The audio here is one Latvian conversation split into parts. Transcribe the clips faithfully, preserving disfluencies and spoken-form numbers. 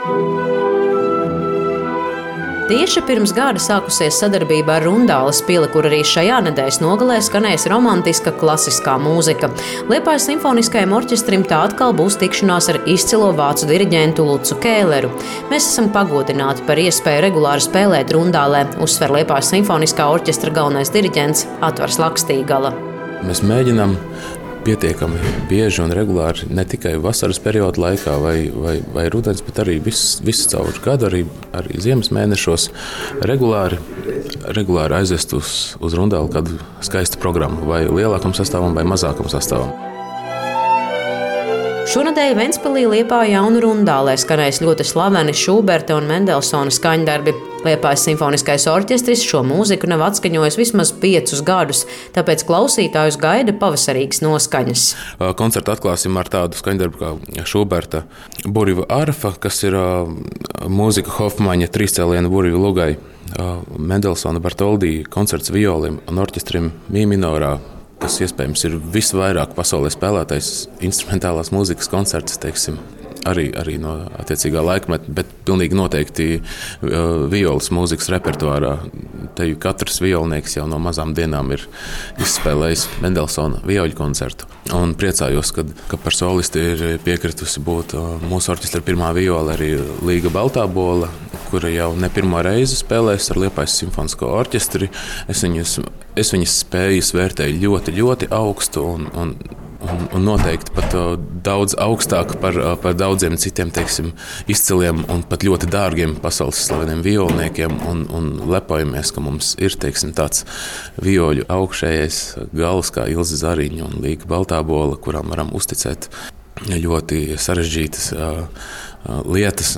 Tieši pirms gada sākusies sadarbība ar Rundāles pili, kur arī šajā nedēļas nogalē skanēs romantiska klasiskā mūzika. Liepājas simfoniskajam orķestrim tā atkal būs tikšanās ar izcilo vācu diriģentu Lucu Kēleru. Mēs esam pagodināti par iespēju regulāri spēlēt Rundālē, uzsver Liepājas simfoniskā orķestra galvenais diriģents Atvars Lakstīgala. Mēs mēģinām pietiekami bieži un regulāri ne tikai vasaras perioda laikā vai, vai, vai rudens, bet arī visu, visu caur gadu, arī, arī ziemas mēnešos regulāri, regulāri aizvest uz, uz Rundāli kādu skaistu programmu, vai lielākam sastāvam, vai mazākam sastāvam. Šonadēļ Ventspilī, Liepājā un Rundālē skanēs ļoti slaveni Šuberta un Mendelsona skaņdarbi. Liepājas simfoniskais orķestris šo mūziku nav atskaņojis vismaz piecus gadus, tāpēc klausītājus gaida pavasarīgas noskaņas. Koncertu atklāsim ar tādu skaņdarbu kā Šuberta burvju arfa, kas ir mūzika Hofmaņa trīscēliena burvju lugai, Mendelsona Bartoldi koncerts violim un orķestrim mi minorā, kas iespējams ir visvairāk pasaulē spēlētais instrumentālās mūzikas koncerts, teiksim, arī, arī no attiecīgā laikmeta, bet pilnīgi noteikti uh, violas mūzikas repertuārā. Te katrs violnieks jau no mazām dienām ir izspēlējis Mendelsona vioļu koncertu. Un priecājos, kad, ka par solisti ir piekritusi būt uh, mūsu orķestra pirmā viola, arī Līga Baltābola, kura jau ne pirmo reizi spēlēs ar Liepājas simfonisko orķestri. Es viņus, es viņus spēju vērtēju ļoti, ļoti augstu un, un Un, un noteikti pat uh, daudz augstāk par, uh, par daudziem citiem, teiksim, izciliem un pat ļoti dārgiem pasaules slaveniem violniekiem. Un, un lepojamies, ka mums ir, teiksim, tāds vioļu augšējais gals kā Ilze Zariņa un Līga Baltābola, kurām varam uzticēt ļoti sarežģītas uh, uh, lietas.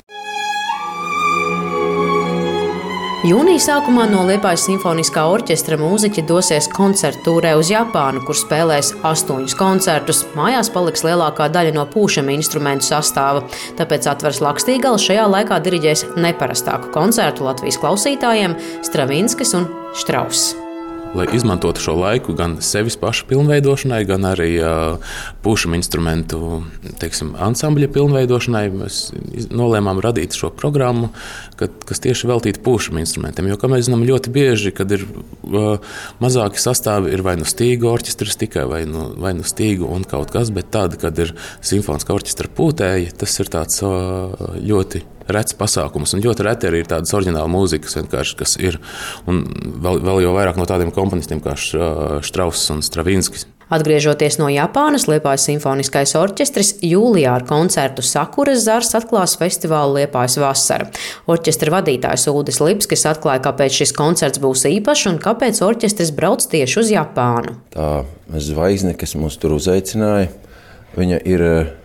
Jūnija sākumā no Liepājas simfoniskā orķestra mūziķi dosies koncerttūrē uz Japānu, kur spēlēs astoņus koncertus. Mājās paliks lielākā daļa no pūšama instrumentu sastāva. Tāpēc Atvars Lakstīgals šajā laikā diriģēs neparastāku koncertu Latvijas klausītājiem Stravinskis un Štrauss. Lai izmantotu šo laiku gan sevis pašu pilnveidošanai, gan arī uh, pūšama instrumentu, teiksim, ansambļa pilnveidošanai, mēs nolēmām radīt šo programmu, kad, kas tieši veltīta pūšama instrumentiem. Jo, kā mēs zinām, ļoti bieži, kad ir uh, mazāki sastāvi, ir vai nu stīgu orķestris tikai, vai nu, vai nu stīgu un kaut kas, bet tāda, kad ir simfoniskā orķestra pūtēji, tas ir tāds uh, ļoti rets pasākums, un ļoti reti arī ir tādas oriģināla mūzikas, kas ir, un vēl, vēl jau vairāk no tādiem komponistiem kā Štrauss un Stravinskis. Atgriežoties no Japānas, Liepājas simfoniskais orķestris jūlijā ar koncertu Sakuras zars atklās festivālu Liepājas vasara. Orķestra vadītājs Uldis Lipskis atklāja, kāpēc šis koncerts būs īpašs un kāpēc orķestris brauc tieši uz Japānu. Tā zvaigzne, kas mūs tur uzaicināja, viņa ir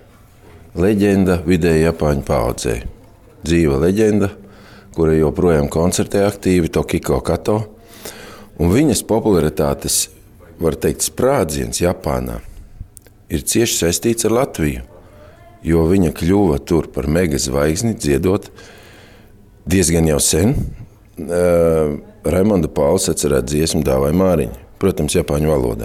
leģenda vidēji Japāņu paaudzē. Dzīva leģenda, kura joprojām koncertē aktīvi, Tokiko Kato. Un viņas popularitātes, var teikt, sprādziens Japānā ir cieši saistīts ar Latviju, jo viņa kļuva tur par mega zvaigzni dziedot diezgan jau sen. Uh, Raimonda Pauls atcerēt dziesmu Dāvai Māriņa, protams, japāņu valodā.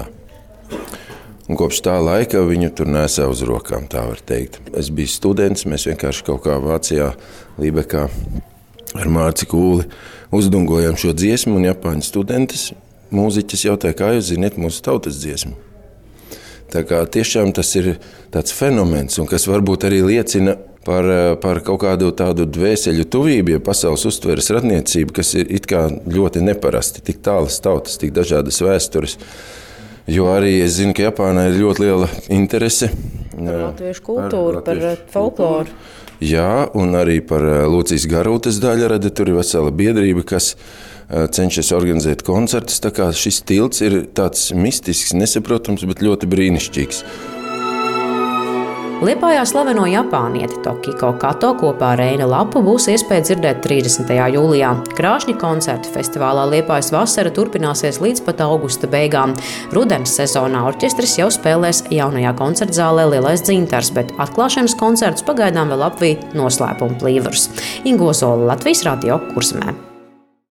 Un kopš tā laika viņu tur nesā uz rokām, tā var teikt. Es biju students, mēs vienkārši kaut kā Vācijā, Lībekā ar Mārci Kūli uzdungojām šo dziesmu, un japāņu studentes, mūziķis jautāja, kā jūs ziniet mūsu tautas dziesmu. Tā kā tiešām tas ir tāds fenomens, un kas varbūt arī liecina par, par kaut kādu tādu dvēseļu tuvību, ja pasaules uztveres radniecību, kas ir it kā ļoti neparasti, tik tālas tautas, tik dažādas vēstures. Jo arī es zinu, ka Japānā ir ļoti liela interese par latviešu kultūru, par, par folkloru. Jā, un arī par Lūcijas Garūtas daļradi. Tur ir vesela biedrība, kas cenšas organizēt koncertus. Tā kā šis tilts ir tāds mistisks, nesaprotams, bet ļoti brīnišķīgs. Liepājā slaveno japānieti Tokiko Kato kopā ar Reina Lapu būs iespēja dzirdēt trīsdesmitajā jūlijā. Krāšņi koncerti festivālā Liepājas vasara turpināsies līdz pat augusta beigām. Rudens sezonā orķestris jau spēlēs jaunajā koncertzālē Lielais dzintars, bet atklāšanas koncertus pagaidām vēl apvij noslēpuma plīvurs. Ingo Zola, Latvijas radio Kurzemē.